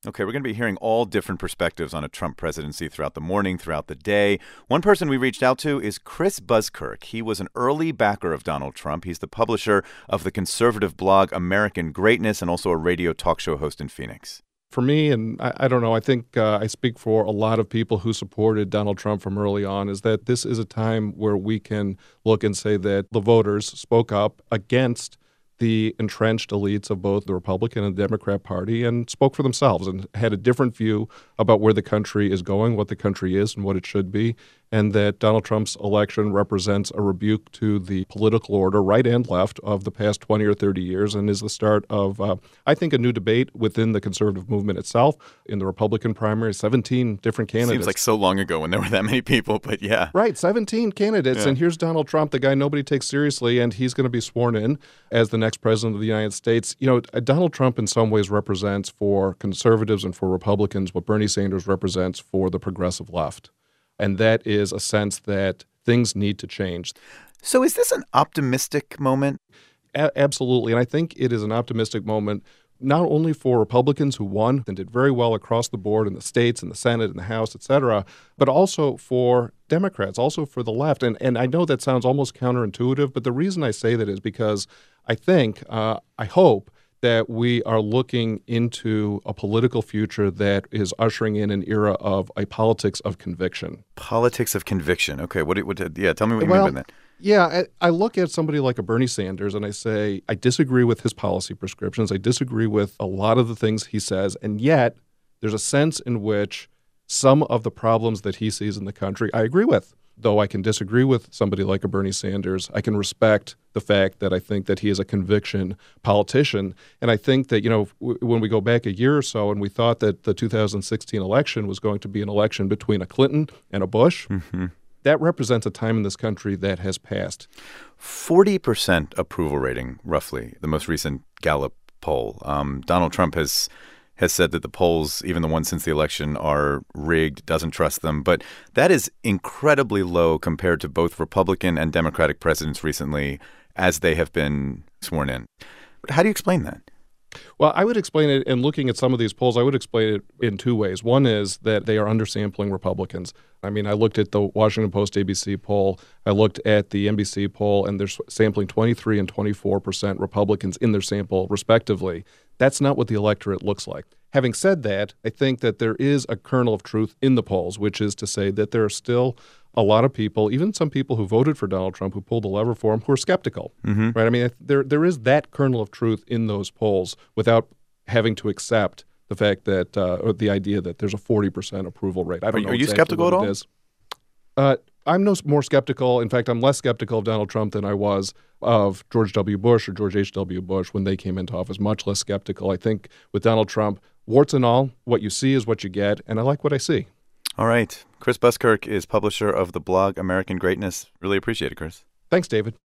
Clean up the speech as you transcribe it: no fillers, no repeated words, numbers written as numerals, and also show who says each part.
Speaker 1: Okay, we're going to be hearing all different perspectives on a Trump presidency throughout the morning, throughout the day. One person we reached out to is Chris Buskirk. He was an early backer of Donald Trump. He's the publisher of the conservative blog American Greatness and also a radio talk show host in Phoenix.
Speaker 2: For me, and I don't know, I think I speak for a lot of people who supported Donald Trump from early on, is that this is a time where we can look and say that the voters spoke up against the entrenched elites of both the Republican and the Democrat Party and spoke for themselves and had a different view about where the country is going, what the country is, and what it should be, and that Donald Trump's election represents a rebuke to the political order, right and left, of the past 20 or 30 years and is the start of, I think, a new debate within the conservative movement itself. In the Republican primary, 17 different candidates.
Speaker 1: Seems like so long ago when there were that many people, but yeah.
Speaker 2: Right, 17 candidates, yeah. And here's Donald Trump, the guy nobody takes seriously, and he's going to be sworn in as the next president of the United States. You know, Donald Trump in some ways represents for conservatives and for Republicans what Bernie Sanders represents for the progressive left. And that is a sense that things need to change.
Speaker 1: So is this an optimistic moment?
Speaker 2: Absolutely. And I think it is an optimistic moment not only for Republicans who won and did very well across the board in the states and the Senate and the House, et cetera, but also for Democrats, also for the left. And I know that sounds almost counterintuitive, but the reason I say that is because I think, I hope, that we are looking into a political future that is ushering in an era of a politics of conviction.
Speaker 1: Politics of conviction. Okay, tell me what you mean by that.
Speaker 2: Yeah, I look at somebody like a Bernie Sanders and I say, I disagree with his policy prescriptions. I disagree with a lot of the things he says. And yet there's a sense in which some of the problems that he sees in the country I agree with. Though I can disagree with somebody like a Bernie Sanders, I can respect the fact that I think that he is a conviction politician. And I think that, when we go back a year or so and we thought that the 2016 election was going to be an election between a Clinton and a Bush, that represents a time in this country that has passed.
Speaker 1: 40% approval rating, roughly, the most recent Gallup poll. Donald Trump has said that the polls, even the ones since the election, are rigged, doesn't trust them. But that is incredibly low compared to both Republican and Democratic presidents recently as they have been sworn in. But how do you explain that?
Speaker 2: Well, I would explain it, and looking at some of these polls, I would explain it in two ways. One is that they are undersampling Republicans. I mean, I looked at the Washington Post ABC poll, I looked at the NBC poll, and they're sampling 23% and 24% Republicans in their sample, respectively. That's not what the electorate looks like. Having said that, I think that there is a kernel of truth in the polls, which is to say that there are still a lot of people, even some people who voted for Donald Trump, who pulled the lever for him, who are skeptical, right? I mean, there is that kernel of truth in those polls without having to accept the fact that, or the idea that there's a 40% approval rate. I don't know.
Speaker 1: Are you skeptical at all?
Speaker 2: I'm no more skeptical. In fact, I'm less skeptical of Donald Trump than I was of George W. Bush or George H.W. Bush when they came into office. Much less skeptical. I think with Donald Trump, warts and all, what you see is what you get, and I like what I see.
Speaker 1: All right. Chris Buskirk is publisher of the blog American Greatness. Really appreciate it, Chris.
Speaker 2: Thanks, David.